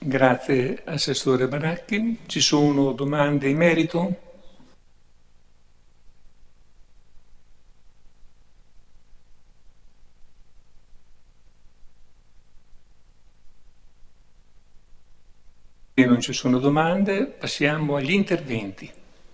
Grazie Assessore Baracchi. Ci sono domande in merito? Se non ci sono domande, passiamo agli interventi.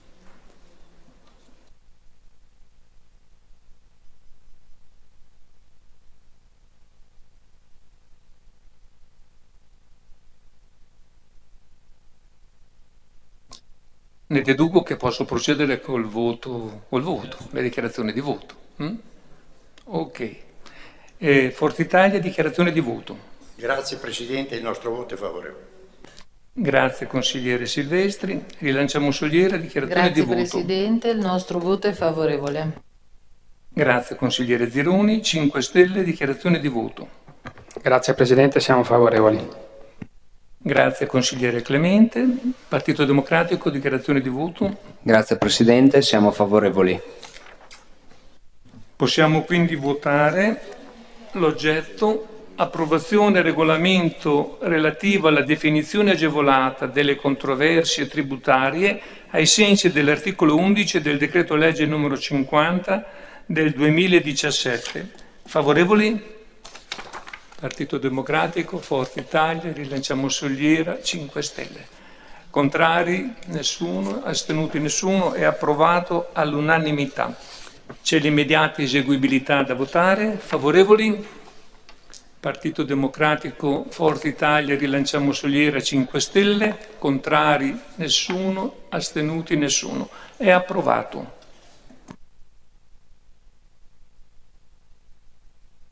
Ne deduco che posso procedere col voto, la dichiarazione di voto. Ok. Forza Italia, dichiarazione di voto. Grazie Presidente, il nostro voto è favorevole. Grazie consigliere Silvestri. Rilanciamo Soliera, dichiarazione di Grazie voto. Presidente, il nostro voto è favorevole. Grazie consigliere Zironi. 5 Stelle, dichiarazione di voto. Grazie Presidente, siamo favorevoli. Grazie consigliere Clemente. Partito Democratico, dichiarazione di voto. Grazie Presidente, siamo favorevoli. Possiamo quindi votare l'oggetto approvazione regolamento relativo alla definizione agevolata delle controversie tributarie ai sensi dell'articolo 11 del decreto legge numero 50 del 2017. Favorevoli? Partito Democratico, Forza Italia, Rilanciamo Soliera, 5 Stelle. Contrari? Nessuno, astenuti nessuno, è approvato all'unanimità. C'è l'immediata eseguibilità da votare. Favorevoli? Partito Democratico, Forza Italia, Rilanciamo Soliera, 5 Stelle. Contrari? Nessuno, astenuti nessuno. È approvato.